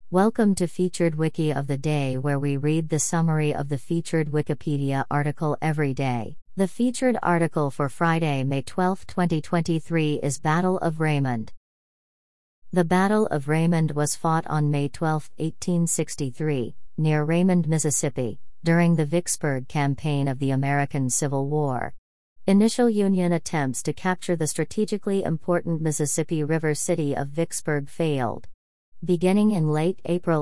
Welcome to Featured Wiki of the Day, where we read the summary of the featured Wikipedia article every day. The featured article for Friday, May 12, 2023 is Battle of Raymond. The Battle of Raymond was fought on May 12, 1863, near Raymond, Mississippi, during the Vicksburg campaign of the American Civil War. Initial Union attempts to capture the strategically important Mississippi River city of Vicksburg failed. Beginning in late April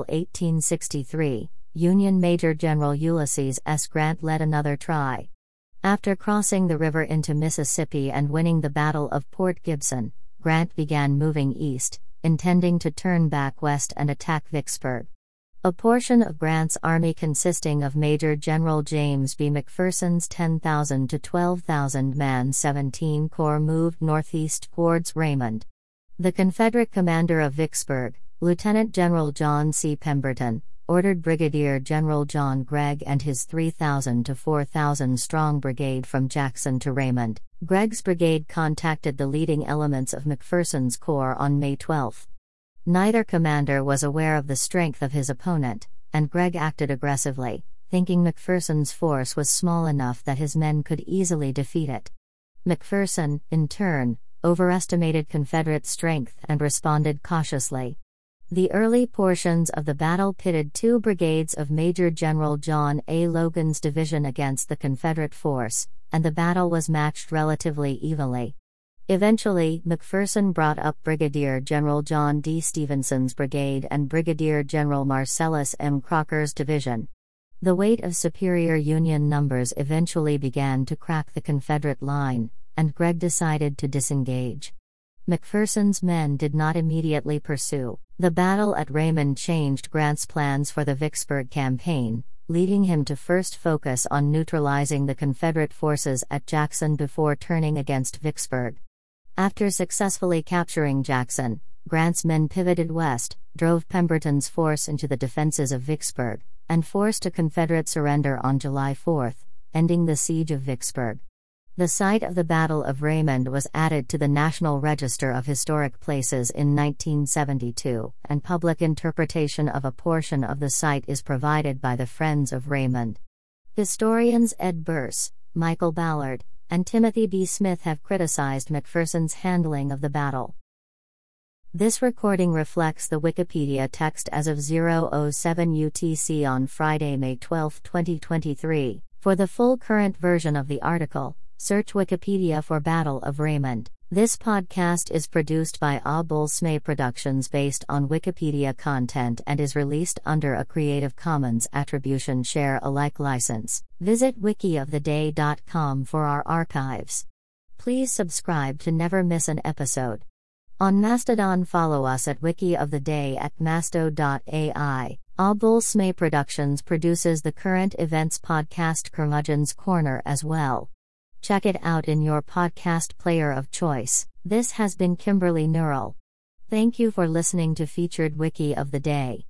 1863, Union Major General Ulysses S. Grant led another try. After crossing the river into Mississippi and winning the Battle of Port Gibson, Grant began moving east, intending to turn back west and attack Vicksburg. A portion of Grant's army, consisting of Major General James B. McPherson's 10,000 to 12,000 man 17 Corps, moved northeast towards Raymond. The Confederate commander of Vicksburg, Lieutenant General John C. Pemberton, ordered Brigadier General John Gregg and his 3,000 to 4,000 strong brigade from Jackson to Raymond. Gregg's brigade contacted the leading elements of McPherson's corps on May 12. Neither commander was aware of the strength of his opponent, and Gregg acted aggressively, thinking McPherson's force was small enough that his men could easily defeat it. McPherson, in turn, overestimated Confederate strength and responded cautiously. The early portions of the battle pitted two brigades of Major General John A. Logan's division against the Confederate force, and the battle was matched relatively evenly. Eventually, McPherson brought up Brigadier General John D. Stevenson's brigade and Brigadier General Marcellus M. Crocker's division. The weight of superior Union numbers eventually began to crack the Confederate line, and Gregg decided to disengage. McPherson's men did not immediately pursue. The battle at Raymond changed Grant's plans for the Vicksburg campaign, leading him to first focus on neutralizing the Confederate forces at Jackson before turning against Vicksburg. After successfully capturing Jackson, Grant's men pivoted west, drove Pemberton's force into the defenses of Vicksburg, and forced a Confederate surrender on July 4, ending the siege of Vicksburg. The site of the Battle of Raymond was added to the National Register of Historic Places in 1972, and public interpretation of a portion of the site is provided by the Friends of Raymond. Historians Ed Burse, Michael Ballard, and Timothy B. Smith have criticized McPherson's handling of the battle. This recording reflects the Wikipedia text as of 0:07 UTC on Friday, May 12, 2023. For the full current version of the article, search Wikipedia for Battle of Raymond. This podcast is produced by Abulsme Productions based on Wikipedia content and is released under a Creative Commons Attribution Share Alike license. Visit wikioftheday.com for our archives. Please subscribe to never miss an episode. On Mastodon, follow us at Wiki of the Day at masto.ai. Abulsme Productions produces the current events podcast Curmudgeon's Corner as well. Check it out in your podcast player of choice. This has been Kimberly Neural. Thank you for listening to Featured Wiki of the Day.